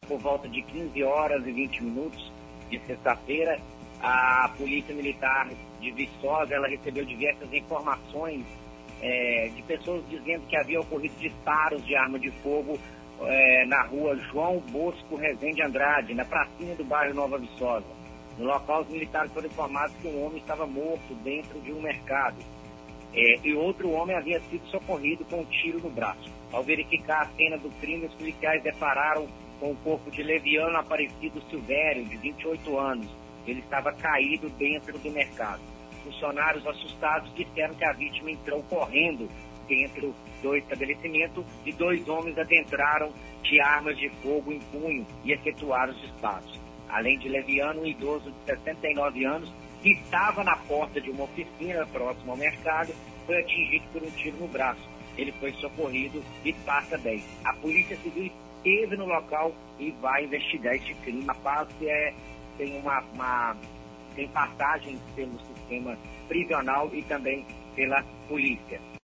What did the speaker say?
Por volta de 15 horas e 20 minutos de sexta-feira, a Polícia Militar de Viçosa, ela recebeu diversas informações de pessoas dizendo que havia ocorrido disparos de arma de fogo na rua João Bosco Rezende Andrade, na pracinha do bairro Nova Viçosa. No local, os militares foram informados que um homem estava morto dentro de um mercado. E outro homem havia sido socorrido com um tiro no braço. Ao verificar a cena do crime, os policiais depararam com o corpo de Leviano Aparecido Silvério, de 28 anos. Ele estava caído dentro do mercado. Funcionários assustados disseram que a vítima entrou correndo dentro do estabelecimento e 2 homens adentraram de armas de fogo em punho e efetuaram os disparos. Além de Leviano, um idoso de 69 anos, que estava na porta de uma oficina próxima ao mercado, foi atingido por um tiro no braço. Ele foi socorrido e passa bem. A Polícia Civil esteve no local e vai investigar este crime. A rapaz tem passagem pelo sistema prisional e também pela polícia.